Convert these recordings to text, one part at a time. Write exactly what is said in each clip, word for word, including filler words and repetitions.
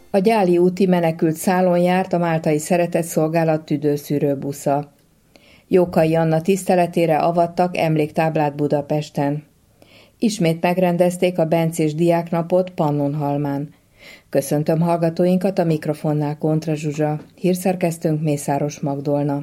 A Gyáli úti menekült szálon járt a Máltai Szeretett Szolgálat tüdőszűrő busza. Jókai Anna tiszteletére avattak emléktáblát Budapesten. Ismét megrendezték a bencés diáknapot Pannonhalmán. Köszöntöm hallgatóinkat, a mikrofonnál Kontra Zsuzsa, hírszerkesztőnk Mészáros Magdolna.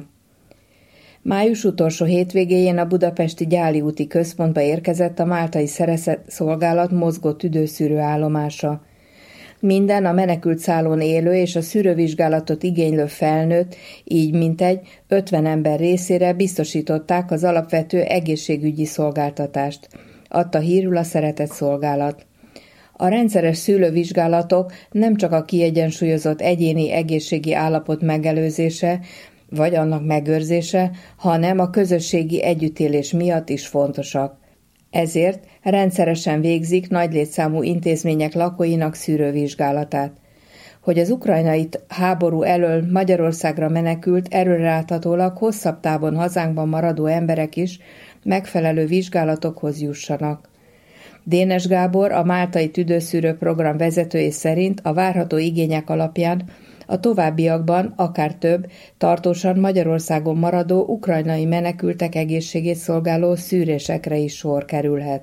Május utolsó hétvégéjén a budapesti Gyáli úti központba érkezett a Máltai Szeretett Szolgálat mozgó tüdőszűrő állomása. Minden a menekült szálon élő és a szűrővizsgálatot igénylő felnőtt, így mintegy ötven ember részére biztosították az alapvető egészségügyi szolgáltatást, adta hírül a Szeretett Szolgálat. A rendszeres szűrővizsgálatok nem csak a kiegyensúlyozott egyéni egészségi állapot megelőzése, vagy annak megőrzése, hanem a közösségi együttélés miatt is fontosak. Ezért rendszeresen végzik nagy létszámú intézmények lakóinak szűrővizsgálatát. Hogy az ukrajnai háború elől Magyarországra menekült, előreláthatólag hosszabb távon hazánkban maradó emberek is megfelelő vizsgálatokhoz jussanak. Dénes Gábor, a Máltai Tüdőszűrő Program vezetője szerint a várható igények alapján a továbbiakban akár több, tartósan Magyarországon maradó ukrajnai menekültek egészségét szolgáló szűrésekre is sor kerülhet.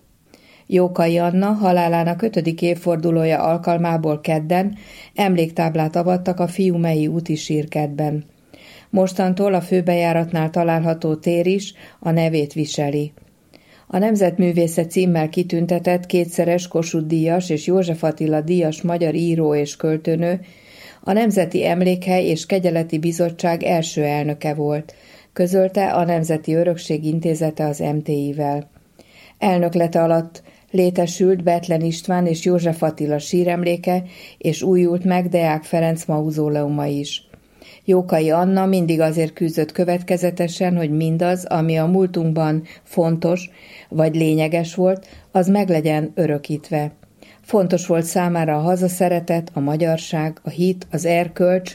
Jókai Anna halálának ötödik évfordulója alkalmából kedden emléktáblát avattak a Fiumei úti sírkertben. Mostantól a főbejáratnál található tér is a nevét viseli. A Nemzetművésze címmel kitüntetett kétszeres Kossuth-díjas és József Attila díjas magyar író és költőnő a Nemzeti Emlékhely és Kegyeleti Bizottság első elnöke volt, közölte a Nemzeti Örökség Intézete az em té i-vel. Elnöklete alatt létesült Bethlen István és József Attila síremléke, és újult meg Deák Ferenc mauzóleuma is. Jókai Anna mindig azért küzdött következetesen, hogy mindaz, ami a múltunkban fontos vagy lényeges volt, az meglegyen örökítve. Fontos volt számára a hazaszeretet, a magyarság, a hit, az erkölcs,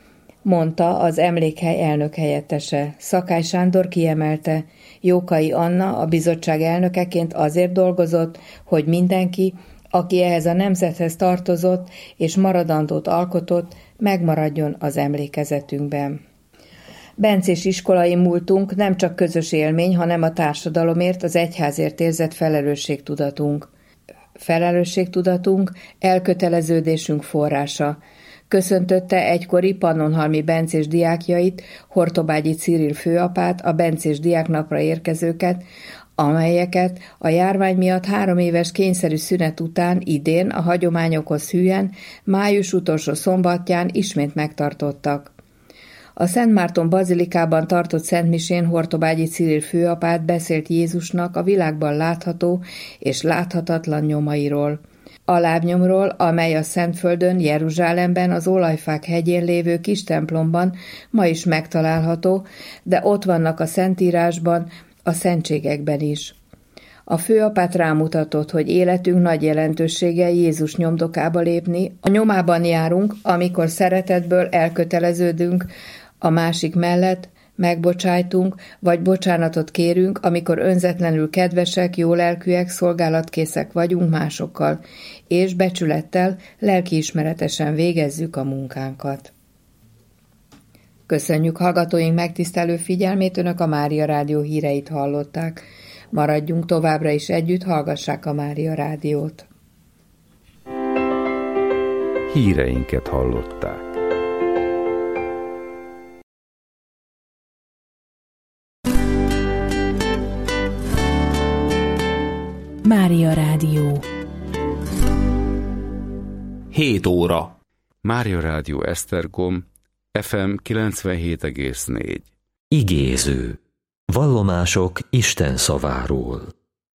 mondta az emlékhely elnök helyettese. Szakály Sándor kiemelte, Jókai Anna a bizottság elnökeként azért dolgozott, hogy mindenki, aki ehhez a nemzethez tartozott és maradandót alkotott, megmaradjon az emlékezetünkben. Bencés iskolai múltunk nem csak közös élmény, hanem a társadalomért, az egyházért érzett felelősségtudatunk. Felelősségtudatunk, elköteleződésünk forrása. Köszöntötte egykori pannonhalmi bencés diákjait, Hortobágyi Cyril főapát, a bencés diáknapra érkezőket, amelyeket a járvány miatt három éves kényszerű szünet után idén a hagyományokhoz hűen május utolsó szombatján ismét megtartottak. A Szent Márton bazilikában tartott szentmisén Hortobágyi Cyril főapát beszélt Jézusnak a világban látható és láthatatlan nyomairól. A lábnyomról, amely a Szentföldön, Jeruzsálemben, az Olajfák hegyén lévő kis templomban ma is megtalálható, de ott vannak a Szentírásban, a szentségekben is. A főapát rámutatott, hogy életünk nagy jelentősége Jézus nyomdokába lépni, a nyomában járunk, amikor szeretetből elköteleződünk a másik mellett, megbocsájtunk, vagy bocsánatot kérünk, amikor önzetlenül kedvesek, jólelkűek, szolgálatkészek vagyunk másokkal, és becsülettel, lelkiismeretesen végezzük a munkánkat. Köszönjük hallgatóink megtisztelő figyelmét, Önök a Mária Rádió híreit hallották. Maradjunk továbbra is együtt, hallgassák a Mária Rádiót. Híreinket hallották. Mária Rádió. hét óra. Mária Rádió Esztergom, ef em kilencvenhét egész négy. Igéző. Vallomások Isten szaváról.